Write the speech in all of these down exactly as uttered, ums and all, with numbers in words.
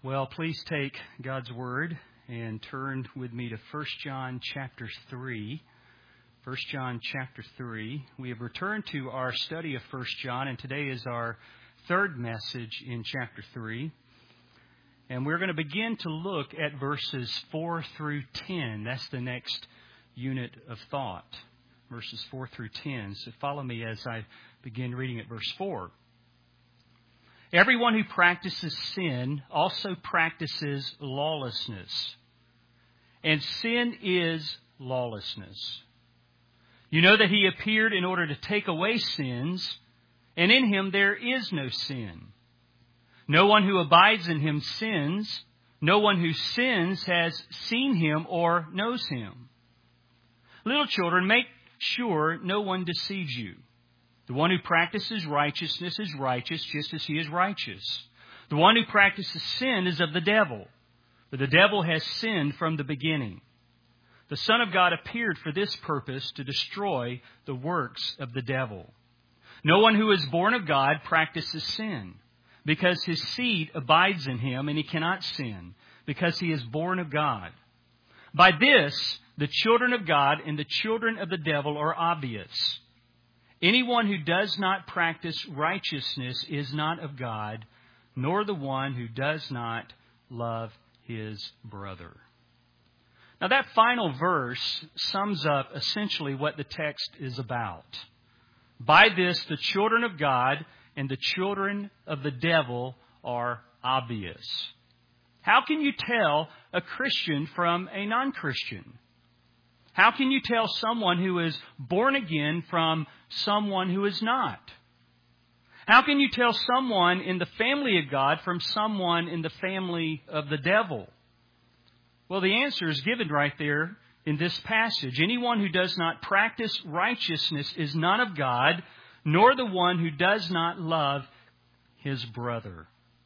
Well, please take God's Word and turn with me to First John chapter three. First John chapter three. We have returned to our study of First John, and today is our third message in chapter three. And we're going to begin to look at verses four through ten. That's the next unit of thought, verses four through ten. So follow me as I begin reading at verse four. Everyone who practices sin also practices lawlessness. And sin is lawlessness. You know that He appeared in order to take away sins, and in Him there is no sin. No one who abides in Him sins. No one who sins has seen Him or knows Him. Little children, make sure no one deceives you. The one who practices righteousness is righteous just as he is righteous. The one who practices sin is of the devil, for the devil has sinned from the beginning. The Son of God appeared for this purpose, to destroy the works of the devil. No one who is born of God practices sin, because his seed abides in him, and he cannot sin, because he is born of God. By this, the children of God and the children of the devil are obvious. Anyone who does not practice righteousness is not of God, nor the one who does not love his brother. Now that final verse sums up essentially what the text is about. By this, the children of God and the children of the devil are obvious. How can you tell a Christian from a non-Christian? How can you tell someone who is born again from someone who is not? How can you tell someone in the family of God from someone in the family of the devil? Well, the answer is given right there in this passage. Anyone who does not practice righteousness is not of God, nor the one who does not love his brother.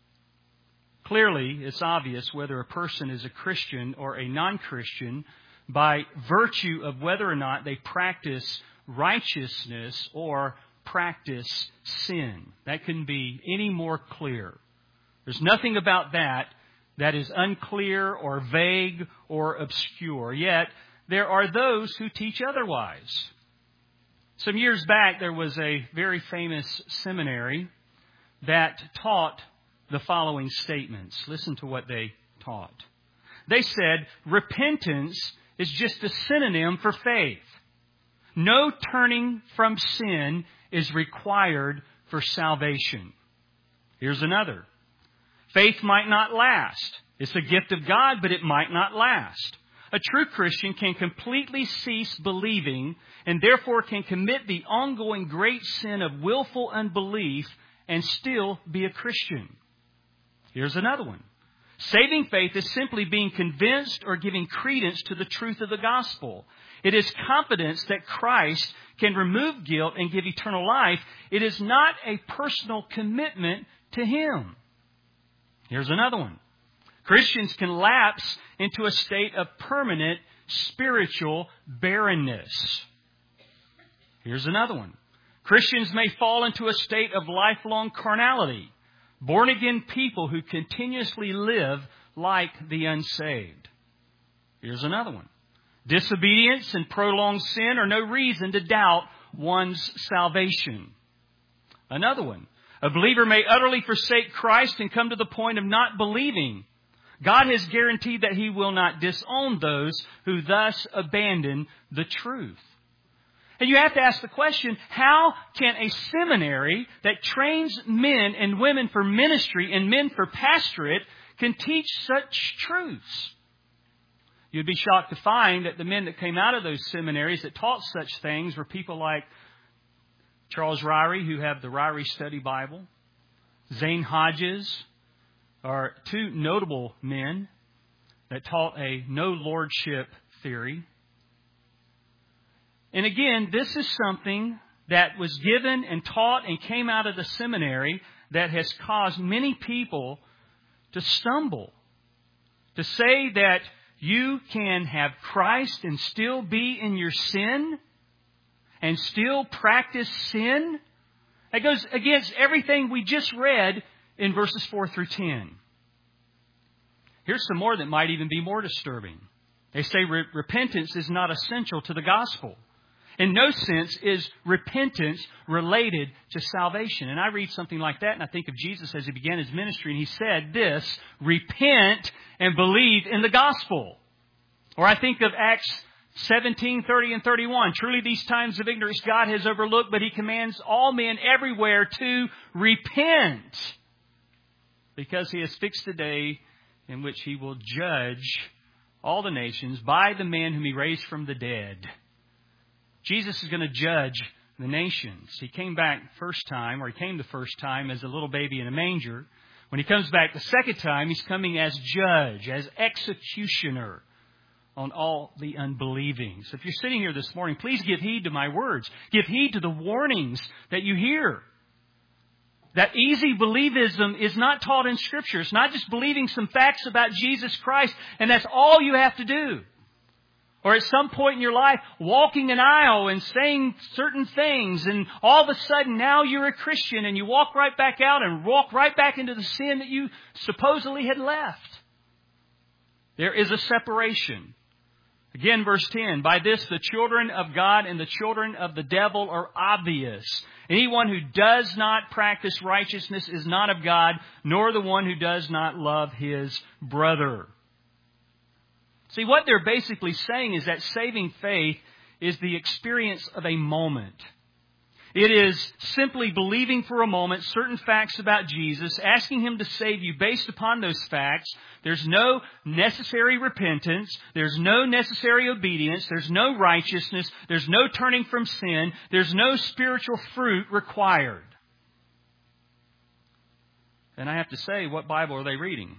Clearly, it's obvious whether a person is a Christian or a non-Christian by virtue of whether or not they practice righteousness or practice sin. That couldn't be any more clear. There's nothing about that that is unclear or vague or obscure. Yet, there are those who teach otherwise. Some years back, there was a very famous seminary that taught the following statements. Listen to what they taught. They said, repentance is just a synonym for faith. No turning from sin is required for salvation. Here's another. Faith might not last. It's a gift of God, but it might not last. A true Christian can completely cease believing and therefore can commit the ongoing great sin of willful unbelief and still be a Christian. Here's another one. Saving faith is simply being convinced or giving credence to the truth of the gospel. It is confidence that Christ can remove guilt and give eternal life. It is not a personal commitment to Him. Here's another one. Christians can lapse into a state of permanent spiritual barrenness. Here's another one. Christians may fall into a state of lifelong carnality. Born-again people who continuously live like the unsaved. Here's another one. Disobedience and prolonged sin are no reason to doubt one's salvation. Another one. A believer may utterly forsake Christ and come to the point of not believing. God has guaranteed that He will not disown those who thus abandon the truth. And you have to ask the question, how can a seminary that trains men and women for ministry and men for pastorate can teach such truths? You'd be shocked to find that the men that came out of those seminaries that taught such things were people like Charles Ryrie, who have the Ryrie Study Bible. Zane Hodges are two notable men that taught a no lordship theory. And again, this is something that was given and taught and came out of the seminary that has caused many people to stumble. To say that you can have Christ and still be in your sin and still practice sin, that goes against everything we just read in verses four through ten. Here's some more that might even be more disturbing. They say re- repentance is not essential to the gospel. In no sense is repentance related to salvation. And I read something like that and I think of Jesus as He began His ministry and He said this, repent and believe in the gospel. Or I think of Acts seventeen, thirty and thirty-one. Truly these times of ignorance God has overlooked, but He commands all men everywhere to repent, because He has fixed a day in which He will judge all the nations by the man whom He raised from the dead. Jesus is going to judge the nations. He came back first time, or He came the first time as a little baby in a manger. When He comes back the second time, He's coming as judge, as executioner on all the unbelieving. So if you're sitting here this morning, please give heed to my words. Give heed to the warnings that you hear. That easy believism is not taught in Scripture. It's not just believing some facts about Jesus Christ, and that's all you have to do. Or at some point in your life, walking an aisle and saying certain things, and all of a sudden now you're a Christian, and you walk right back out and walk right back into the sin that you supposedly had left. There is a separation. Again, verse ten, by this the children of God and the children of the devil are obvious. Anyone who does not practice righteousness is not of God, nor the one who does not love his brother. See, what they're basically saying is that saving faith is the experience of a moment. It is simply believing for a moment certain facts about Jesus, asking Him to save you based upon those facts. There's no necessary repentance. There's no necessary obedience. There's no righteousness. There's no turning from sin. There's no spiritual fruit required. And I have to say, what Bible are they reading?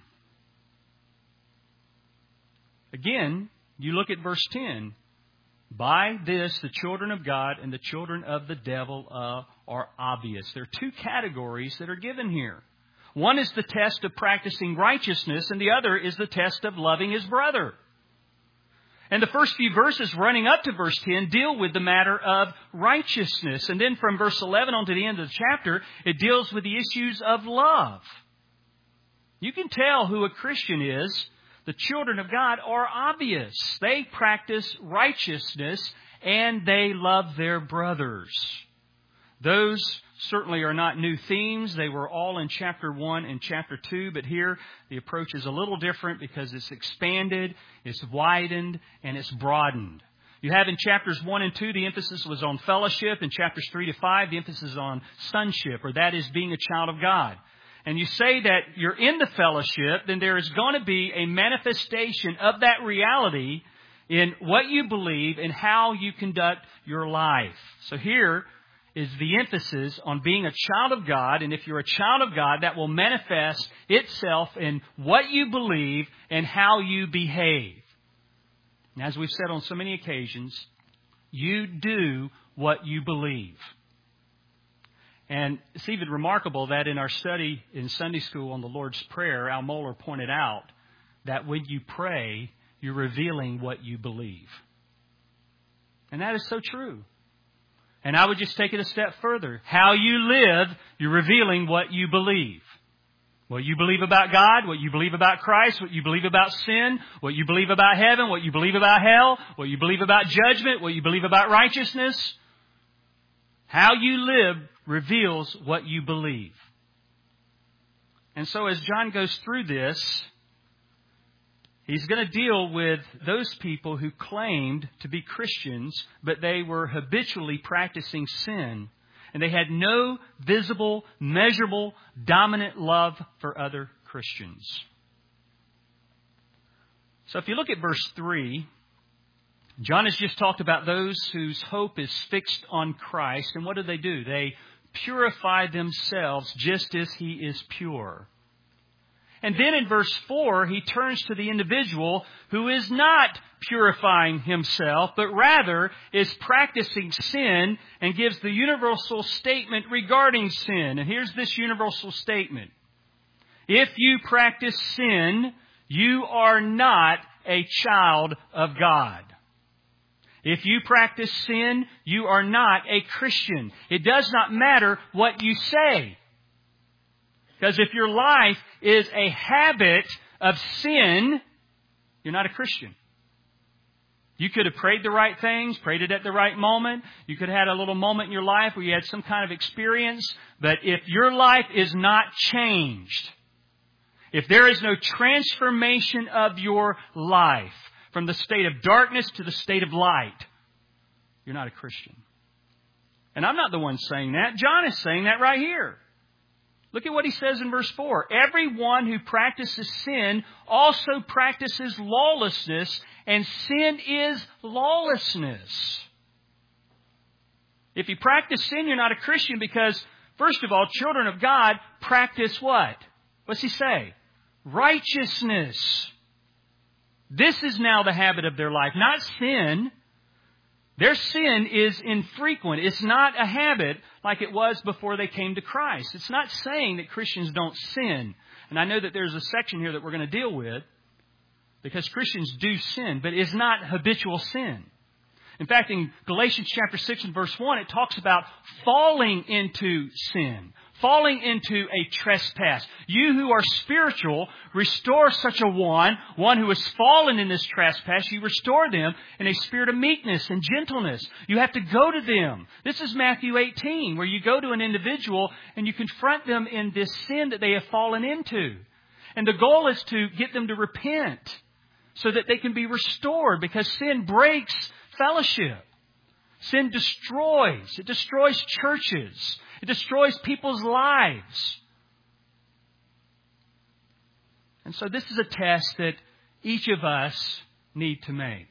Again, you look at verse ten. By this, the children of God and the children of the devil uh, are obvious. There are two categories that are given here. One is the test of practicing righteousness, and the other is the test of loving his brother. And the first few verses running up to verse ten deal with the matter of righteousness. And then from verse eleven on to the end of the chapter, it deals with the issues of love. You can tell who a Christian is. The children of God are obvious. They practice righteousness and they love their brothers. Those certainly are not new themes. They were all in chapter one and chapter two, but here the approach is a little different because it's expanded, it's widened, and it's broadened. You have in chapters one and two, the emphasis was on fellowship. In chapters three to five, the emphasis is on sonship, or that is being a child of God. And you say that you're in the fellowship, then there is going to be a manifestation of that reality in what you believe and how you conduct your life. So here is the emphasis on being a child of God. And if you're a child of God, that will manifest itself in what you believe and how you behave. And as we've said on so many occasions, you do what you believe. And it's even remarkable that in our study in Sunday school on the Lord's Prayer, Al Mohler pointed out that when you pray, you're revealing what you believe. And that is so true. And I would just take it a step further. How you live, you're revealing what you believe. What you believe about God, what you believe about Christ, what you believe about sin, what you believe about heaven, what you believe about hell, what you believe about judgment, what you believe about righteousness. How you live reveals what you believe. And so as John goes through this, he's going to deal with those people who claimed to be Christians, but they were habitually practicing sin. And they had no visible, measurable, dominant love for other Christians. So if you look at verse three, John has just talked about those whose hope is fixed on Christ. And what do they do? They purify themselves just as He is pure. And then in verse four, he turns to the individual who is not purifying himself, but rather is practicing sin, and gives the universal statement regarding sin. And here's this universal statement. If you practice sin, you are not a child of God. If you practice sin, you are not a Christian. It does not matter what you say. Because if your life is a habit of sin, you're not a Christian. You could have prayed the right things, prayed it at the right moment. You could have had a little moment in your life where you had some kind of experience. But if your life is not changed, if there is no transformation of your life from the state of darkness to the state of light, you're not a Christian. And I'm not the one saying that. John is saying that right here. Look at what he says in verse four. Everyone who practices sin also practices lawlessness, and sin is lawlessness. If you practice sin, you're not a Christian because, first of all, children of God practice what? What's he say? Righteousness. This is now the habit of their life, not sin. Their sin is infrequent. It's not a habit like it was before they came to Christ. It's not saying that Christians don't sin. And I know that there's a section here that we're going to deal with because Christians do sin, but it's not habitual sin. In fact, in Galatians chapter six and verse one, it talks about falling into sin, falling into a trespass. You who are spiritual, restore such a one, one who has fallen in this trespass. You restore them in a spirit of meekness and gentleness. You have to go to them. This is Matthew eighteen, where you go to an individual and you confront them in this sin that they have fallen into. And the goal is to get them to repent so that they can be restored, because sin breaks fellowship. Sin destroys. It destroys churches. It destroys people's lives. And so this is a test that each of us need to make.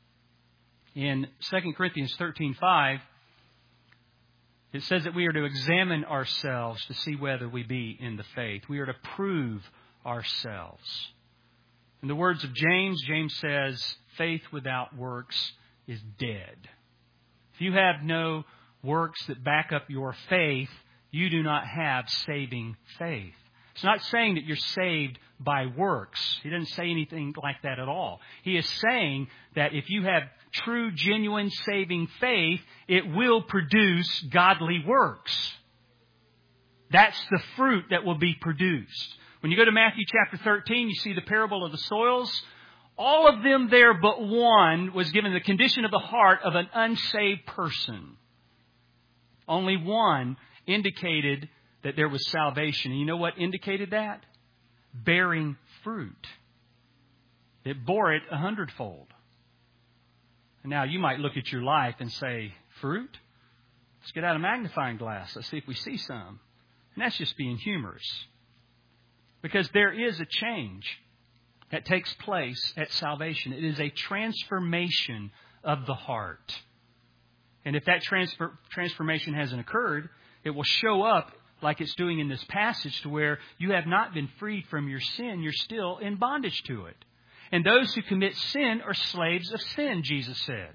In Second Corinthians thirteen five, it says that we are to examine ourselves to see whether we be in the faith. We are to prove ourselves. In the words of James, James says, faith without works is dead. If you have no works that back up your faith, you do not have saving faith. It's not saying that you're saved by works. He doesn't say anything like that at all. He is saying that if you have true, genuine, saving faith, it will produce godly works. That's the fruit that will be produced. When you go to Matthew chapter thirteen, you see the parable of the soils. All of them there but one was given the condition of the heart of an unsaved person. Only one indicated that there was salvation. And you know what indicated that? Bearing fruit. It bore it a hundredfold. Now you might look at your life and say, fruit? Let's get out a magnifying glass. Let's see if we see some. And that's just being humorous. Because there is a change that takes place at salvation. It is a transformation of the heart. And if that transfer, transformation hasn't occurred, it will show up like it's doing in this passage, to where you have not been freed from your sin. You're still in bondage to it. And those who commit sin are slaves of sin, Jesus said.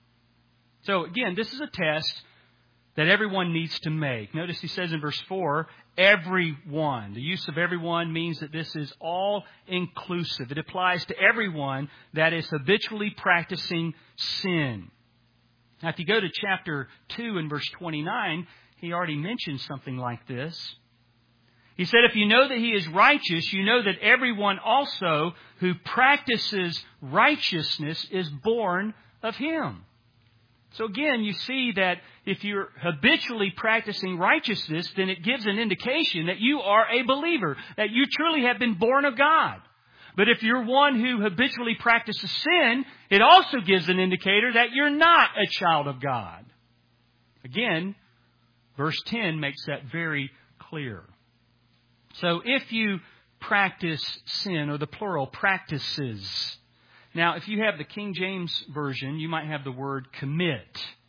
So again, this is a test that everyone needs to make. Notice he says in verse four, everyone. The use of everyone means that this is all inclusive. It applies to everyone that is habitually practicing sin. Now, if you go to chapter two and verse twenty-nine, he already mentioned something like this. He said, if you know that he is righteous, you know that everyone also who practices righteousness is born of him. So again, you see that if you're habitually practicing righteousness, then it gives an indication that you are a believer, that you truly have been born of God. But if you're one who habitually practices sin, it also gives an indicator that you're not a child of God. Again, verse ten makes that very clear. So if you practice sin, or the plural, practices. Now, if you have the King James Version, you might have the word commit.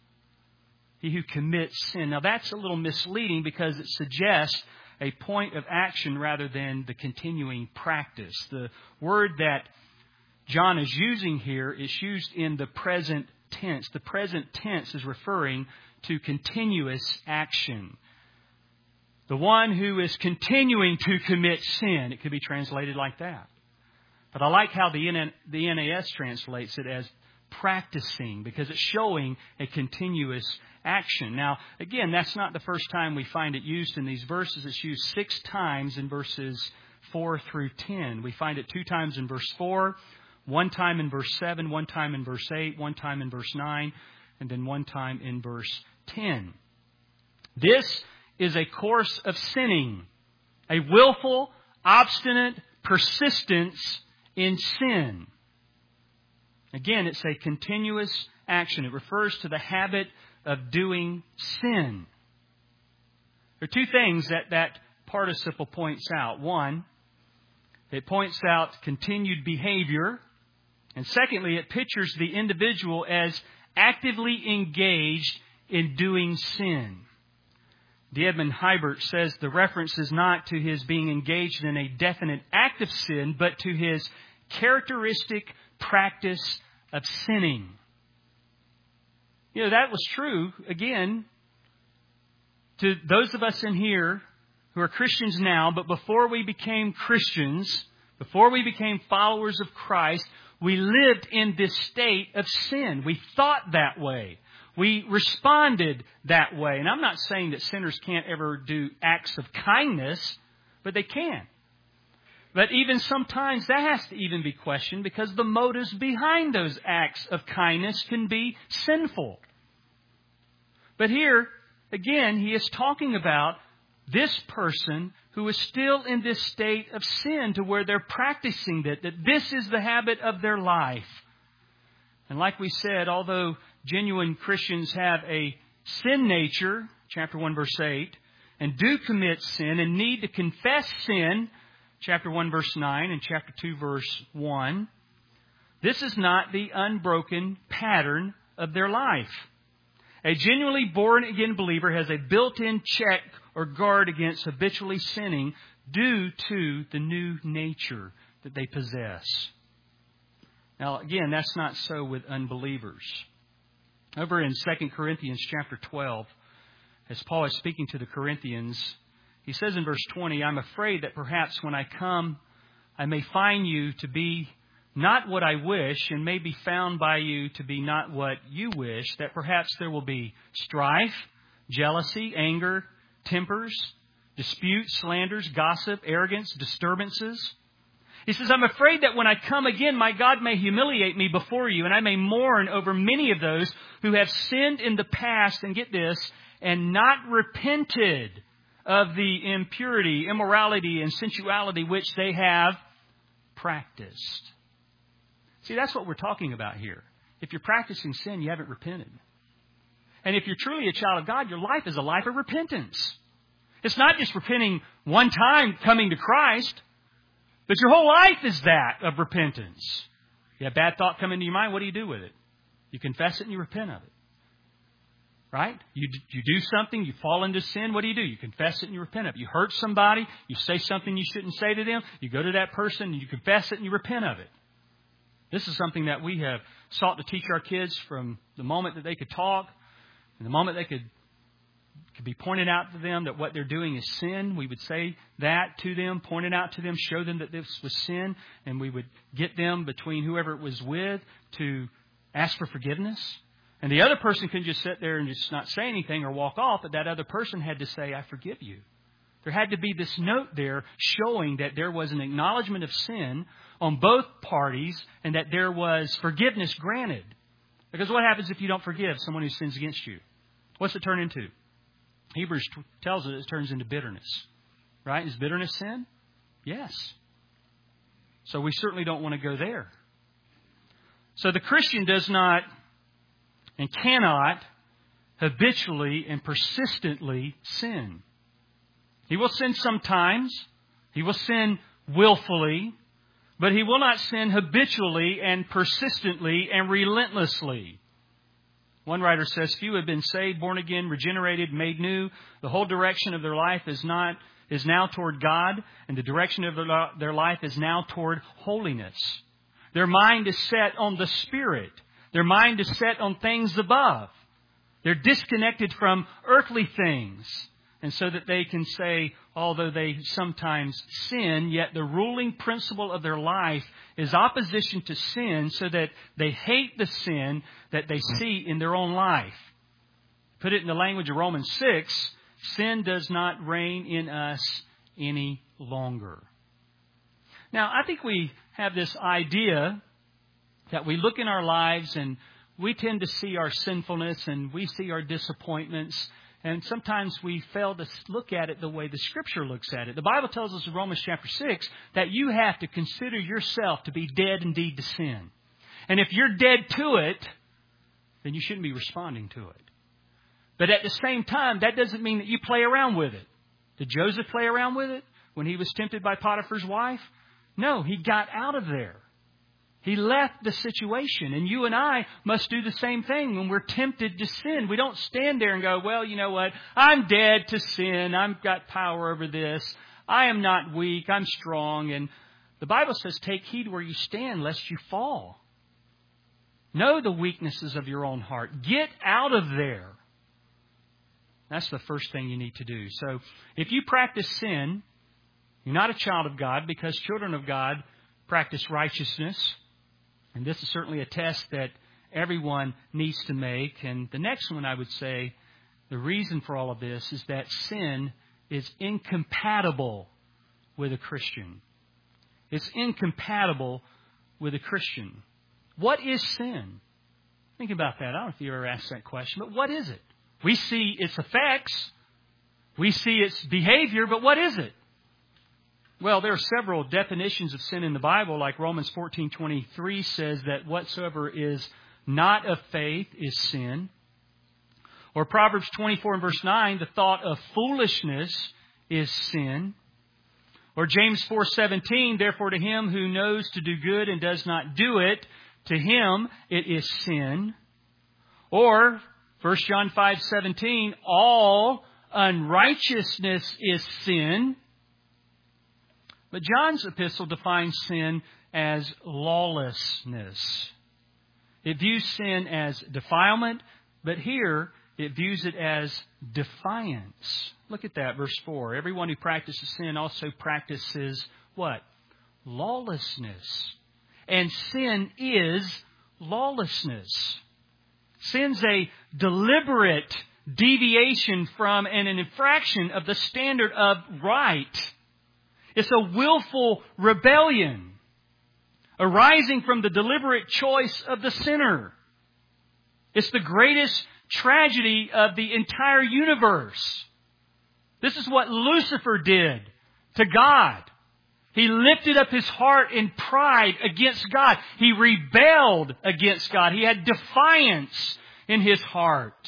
He who commits sin. Now, that's a little misleading because it suggests a point of action rather than the continuing practice. The word that John is using here is used in the present tense. The present tense is referring to continuous action. The one who is continuing to commit sin. It could be translated like that. But I like how the N A S translates it as practicing, because it's showing a continuous action. Now, again, that's not the first time we find it used in these verses. It's used six times in verses four through ten. We find it two times in verse four, one time in verse seven, one time in verse eight, one time in verse nine, and then one time in verse ten. This is a course of sinning, a willful, obstinate persistence in sin. Again, it's a continuous action. It refers to the habit of doing sin. There are two things that that participle points out. One, it points out continued behavior. And secondly, it pictures the individual as actively engaged in doing sin. D. Edmund Hibert says the reference is not to his being engaged in a definite act of sin, but to his characteristic practice of sinning. You know, that was true, again, to those of us in here who are Christians now, but before we became Christians, before we became followers of Christ, we lived in this state of sin. We thought that way. We responded that way. And I'm not saying that sinners can't ever do acts of kindness, but they can. But even sometimes that has to even be questioned because the motives behind those acts of kindness can be sinful. But here, again, he is talking about this person who is still in this state of sin to where they're practicing that, that this is the habit of their life. And like we said, although genuine Christians have a sin nature, chapter one, verse eight, and do commit sin and need to confess sin, chapter one, verse nine, and chapter two, verse one, this is not the unbroken pattern of their life. A genuinely born-again believer has a built-in check or guard against habitually sinning due to the new nature that they possess. Now, again, that's not so with unbelievers. Over in Second Corinthians chapter twelve, as Paul is speaking to the Corinthians, he says in verse twenty, I'm afraid that perhaps when I come, I may find you to be not what I wish, and may be found by you to be not what you wish, that perhaps there will be strife, jealousy, anger, tempers, disputes, slanders, gossip, arrogance, disturbances. He says, I'm afraid that when I come again, my God may humiliate me before you, and I may mourn over many of those who have sinned in the past, and get this, and not repented of the impurity, immorality, and sensuality which they have practiced. See, that's what we're talking about here. If you're practicing sin, you haven't repented. And if you're truly a child of God, your life is a life of repentance. It's not just repenting one time, coming to Christ, but your whole life is that of repentance. You have a bad thought come into your mind, what do you do with it? You confess it and you repent of it. Right? You you do something, you fall into sin, what do you do? You confess it and you repent of it. You hurt somebody, you say something you shouldn't say to them, you go to that person and you confess it and you repent of it. This is something that we have sought to teach our kids from the moment that they could talk, and the moment they could, could be pointed out to them that what they're doing is sin. We would say that to them, point it out to them, show them that this was sin, and we would get them between whoever it was with to ask for forgiveness. And the other person couldn't just sit there and just not say anything or walk off, but that other person had to say, I forgive you. There had to be this note there showing that there was an acknowledgement of sin on both parties and that there was forgiveness granted. Because what happens if you don't forgive someone who sins against you? What's it turn into? Hebrews tells us it turns into bitterness. Right? Is bitterness sin? Yes. So we certainly don't want to go there. So the Christian does not and cannot habitually and persistently sin. He will sin sometimes. He will sin willfully. But he will not sin habitually and persistently and relentlessly. One writer says, few have been saved, born again, regenerated, made new. The whole direction of their life is not is now toward God, and the direction of their, their life is now toward holiness. Their mind is set on the Spirit. Their mind is set on things above. They're disconnected from earthly things. And so that they can say, although they sometimes sin, yet the ruling principle of their life is opposition to sin, so that they hate the sin that they see in their own life. Put it in the language of Romans six, sin does not reign in us any longer. Now, I think we have this idea that we look in our lives and we tend to see our sinfulness and we see our disappointments. And sometimes we fail to look at it the way the Scripture looks at it. The Bible tells us in Romans chapter six that you have to consider yourself to be dead indeed to sin. And if you're dead to it, then you shouldn't be responding to it. But at the same time, that doesn't mean that you play around with it. Did Joseph play around with it when he was tempted by Potiphar's wife? No, he got out of there. He left the situation. And you and I must do the same thing when we're tempted to sin. We don't stand there and go, well, you know what? I'm dead to sin. I've got power over this. I am not weak. I'm strong. And the Bible says, take heed where you stand lest you fall. Know the weaknesses of your own heart. Get out of there. That's the first thing you need to do. So if you practice sin, you're not a child of God, because children of God practice righteousness. And this is certainly a test that everyone needs to make. And the next one, I would say, the reason for all of this is that sin is incompatible with a Christian. It's incompatible with a Christian. What is sin? Think about that. I don't know if you ever asked that question, but what is it? We see its effects. We see its behavior, but what is it? Well, there are several definitions of sin in the Bible, like Romans fourteen twenty-three says that whatsoever is not of faith is sin. Or Proverbs twenty-four and verse nine, the thought of foolishness is sin. Or James four seventeen, therefore to him who knows to do good and does not do it, to him it is sin. Or First John five seventeen, all unrighteousness is sin. But John's epistle defines sin as lawlessness. It views sin as defilement, but here it views it as defiance. Look at that, verse four. Everyone who practices sin also practices what? Lawlessness. And sin is lawlessness. Sin's a deliberate deviation from and an infraction of the standard of right. It's a willful rebellion arising from the deliberate choice of the sinner. It's the greatest tragedy of the entire universe. This is what Lucifer did to God. He lifted up his heart in pride against God. He rebelled against God. He had defiance in his heart.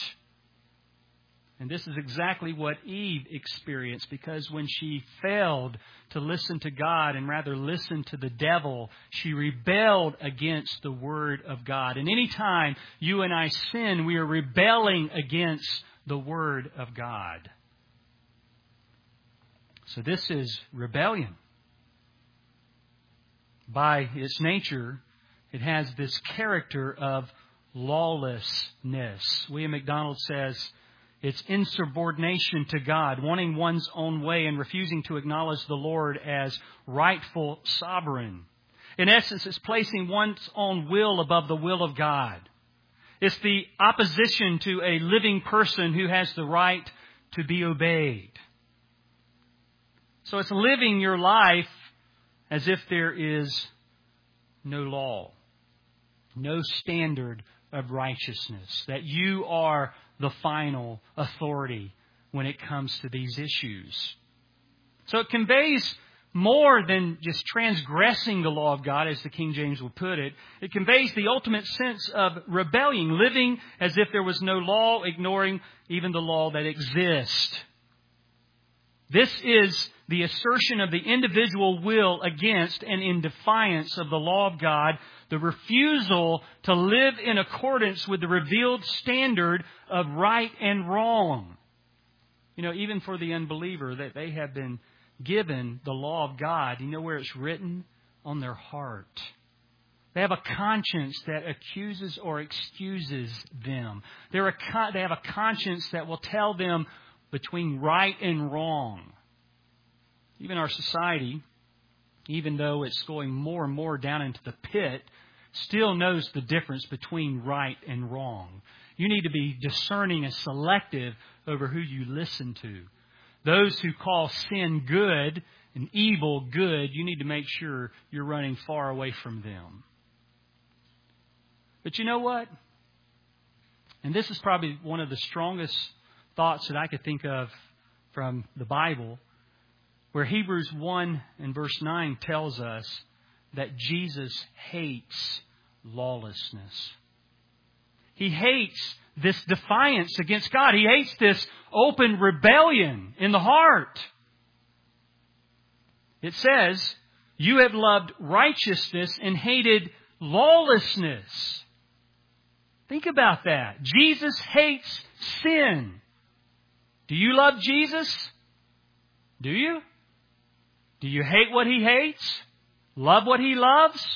And this is exactly what Eve experienced, because when she failed to listen to God and rather listened to the devil, she rebelled against the Word of God. And any time you and I sin, we are rebelling against the Word of God. So this is rebellion. By its nature, it has this character of lawlessness. William MacDonald says, it's insubordination to God, wanting one's own way and refusing to acknowledge the Lord as rightful sovereign. In essence, it's placing one's own will above the will of God. It's the opposition to a living person who has the right to be obeyed. So it's living your life as if there is no law, no standard of righteousness, that you are the final authority when it comes to these issues. So it conveys more than just transgressing the law of God, as the King James would put it. It conveys the ultimate sense of rebellion, living as if there was no law, ignoring even the law that exists. This is the assertion of the individual will against and in defiance of the law of God, the refusal to live in accordance with the revealed standard of right and wrong. You know, even for the unbeliever, that they have been given the law of God. You know where it's written? On their heart. They have a conscience that accuses or excuses them. They're a, they have a conscience that will tell them between right and wrong. Even our society, even though it's going more and more down into the pit, still knows the difference between right and wrong. You need to be discerning and selective over who you listen to. Those who call sin good and evil good, you need to make sure you're running far away from them. But you know what? And this is probably one of the strongest thoughts that I could think of from the Bible, where Hebrews one and verse nine tells us that Jesus hates lawlessness. He hates this defiance against God. He hates this open rebellion in the heart. It says, you have loved righteousness and hated lawlessness. Think about that. Jesus hates sin. Do you love Jesus? Do you? Do you hate what He hates? Love what He loves?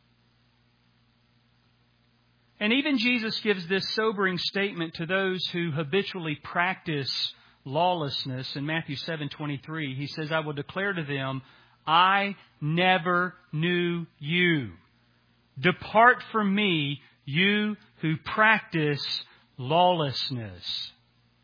And even Jesus gives this sobering statement to those who habitually practice lawlessness. In Matthew seven twenty-three, He says, I will declare to them, I never knew you. Depart from me, you who practice lawlessness.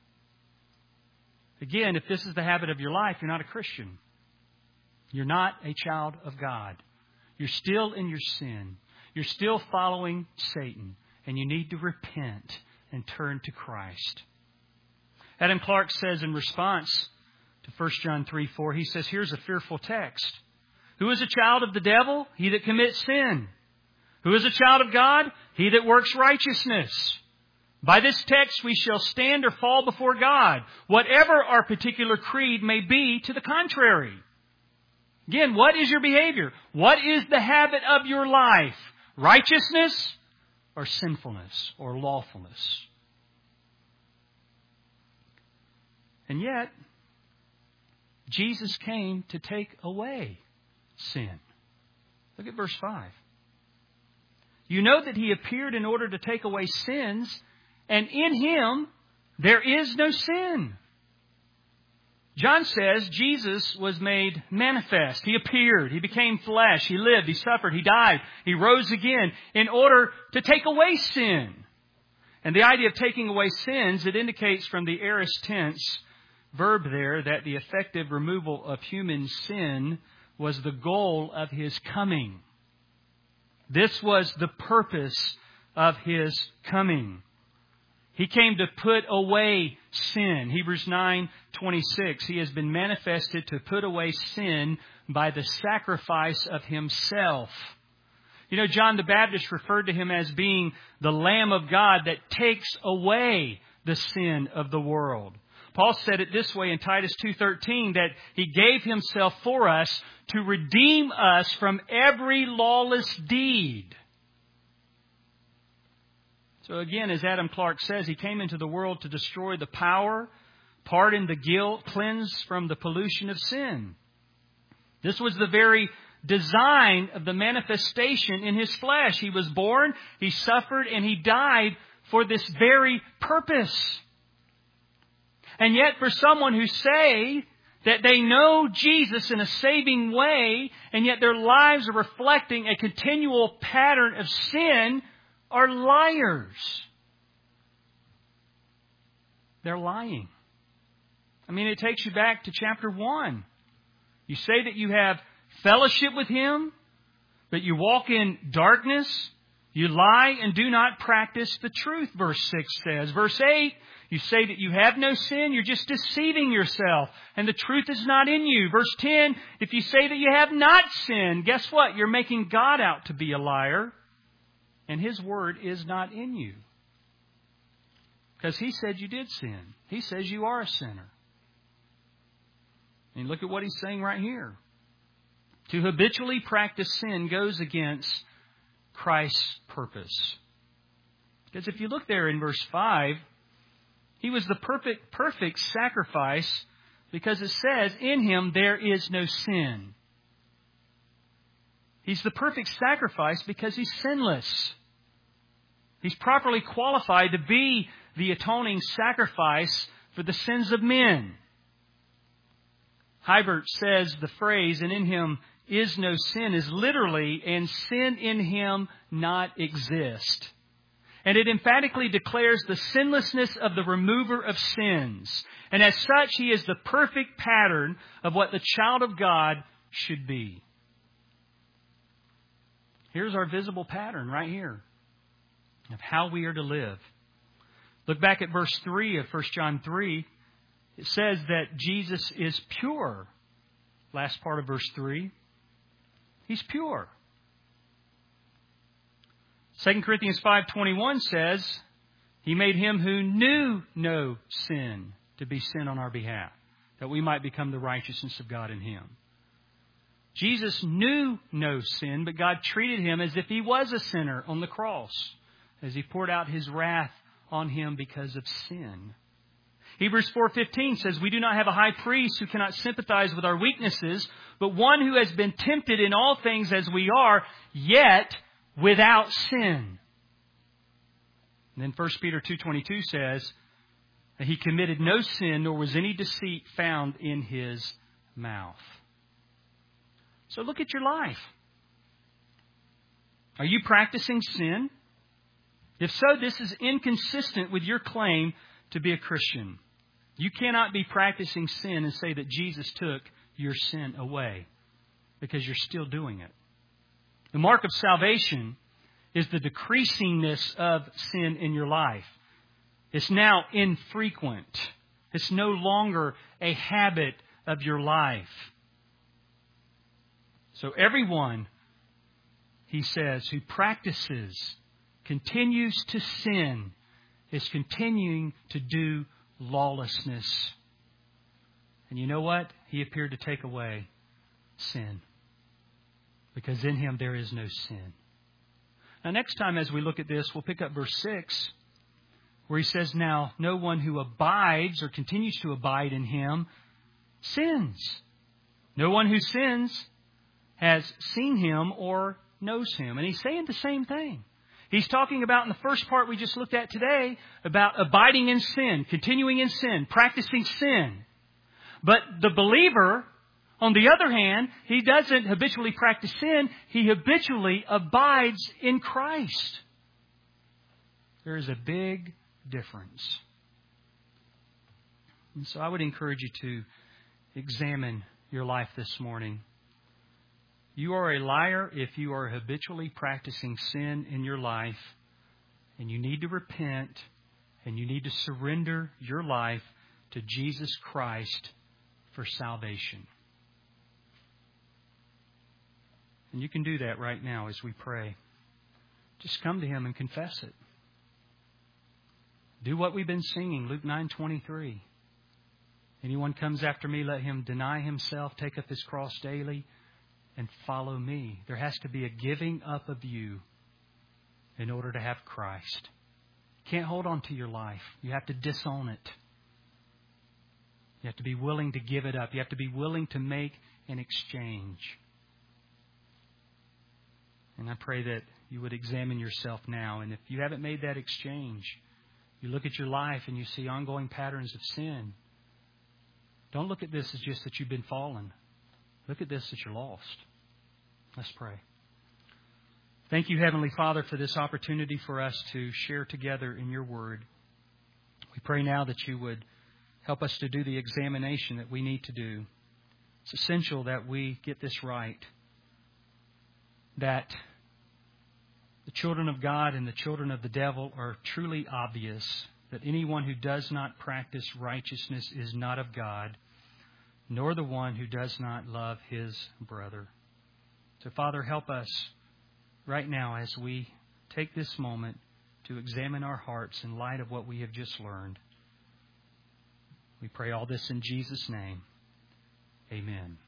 Again, if this is the habit of your life, you're not a Christian. You're not a child of God. You're still in your sin. You're still following Satan. And you need to repent and turn to Christ. Adam Clarke says in response to First John three four, he says, here's a fearful text. Who is a child of the devil? He that commits sin. Who is a child of God? He that works righteousness. By this text we shall stand or fall before God, whatever our particular creed may be to the contrary. Again, what is your behavior? What is the habit of your life? Righteousness or sinfulness or lawfulness? And yet, Jesus came to take away sin. Look at verse five. You know that He appeared in order to take away sins, and in Him there is no sin. John says Jesus was made manifest. He appeared. He became flesh. He lived. He suffered. He died. He rose again in order to take away sin. And the idea of taking away sins, it indicates from the aorist tense verb there that the effective removal of human sin was the goal of His coming. This was the purpose of His coming. He came to put away sin. Hebrews nine twenty-six. He has been manifested to put away sin by the sacrifice of Himself. You know, John the Baptist referred to Him as being the Lamb of God that takes away the sin of the world. Paul said it this way in Titus two thirteen, that He gave Himself for us to redeem us from every lawless deed. So again, as Adam Clarke says, He came into the world to destroy the power, pardon the guilt, cleanse from the pollution of sin. This was the very design of the manifestation in His flesh. He was born, He suffered, and He died for this very purpose. And yet for someone who say that they know Jesus in a saving way, and yet their lives are reflecting a continual pattern of sin, are liars. They're lying. I mean, it takes you back to chapter one. You say that you have fellowship with Him, but you walk in darkness. You lie and do not practice the truth, verse six says. Verse eight, you say that you have no sin, you're just deceiving yourself, and the truth is not in you. Verse ten, if you say that you have not sinned, guess what? You're making God out to be a liar, and His word is not in you. Because He said you did sin. He says you are a sinner. And look at what He's saying right here. To habitually practice sin goes against Christ's purpose. Because if you look there in verse five, He was the perfect, perfect sacrifice, because it says, in Him there is no sin. He's the perfect sacrifice because He's sinless. He's properly qualified to be the atoning sacrifice for the sins of men. Hybert says the phrase, and in Him is no sin, is literally, and sin in Him not exist. And it emphatically declares the sinlessness of the remover of sins. And as such, He is the perfect pattern of what the child of God should be. Here's our visible pattern right here of how we are to live. Look back at verse three of First John three. It says that Jesus is pure. Last part of verse three. He's pure. Second Corinthians five twenty-one says, He made Him who knew no sin to be sin on our behalf, that we might become the righteousness of God in Him. Jesus knew no sin, but God treated Him as if He was a sinner on the cross, as He poured out His wrath on Him because of sin. Hebrews four fifteen says, We do not have a high priest who cannot sympathize with our weaknesses, but one who has been tempted in all things as we are, yet without sin. And then First Peter two twenty-two says that He committed no sin, nor was any deceit found in His mouth. So look at your life. Are you practicing sin? If so, this is inconsistent with your claim to be a Christian. You cannot be practicing sin and say that Jesus took your sin away, because you're still doing it. The mark of salvation is the decreasingness of sin in your life. It's now infrequent. It's no longer a habit of your life. So everyone, he says, who practices, continues to sin, is continuing to do lawlessness. And you know what? He appeared to take away sin, because in Him there is no sin. Now next time as we look at this, we'll pick up verse six, where he says, Now no one who abides or continues to abide in Him sins. No one who sins has seen Him or knows Him. And he's saying the same thing. He's talking about in the first part we just looked at today about abiding in sin, continuing in sin, practicing sin. But the believer, on the other hand, he doesn't habitually practice sin. He habitually abides in Christ. There is a big difference. And so I would encourage you to examine your life this morning. You are a liar if you are habitually practicing sin in your life, and you need to repent, and you need to surrender your life to Jesus Christ for salvation. And you can do that right now as we pray. Just come to Him and confess it. Do what we've been singing, Luke nine twenty-three. Anyone comes after me, let him deny himself, take up his cross daily, and follow me. There has to be a giving up of you in order to have Christ. You can't hold on to your life. You have to disown it. You have to be willing to give it up. You have to be willing to make an exchange. And I pray that you would examine yourself now. And if you haven't made that exchange, you look at your life and you see ongoing patterns of sin. Don't look at this as just that you've been fallen. Look at this that you're lost. Let's pray. Thank you, Heavenly Father, for this opportunity for us to share together in your word. We pray now that you would help us to do the examination that we need to do. It's essential that we get this right. That the children of God and the children of the devil are truly obvious. That anyone who does not practice righteousness is not of God, nor the one who does not love his brother. So, Father, help us right now as we take this moment to examine our hearts in light of what we have just learned. We pray all this in Jesus' name. Amen.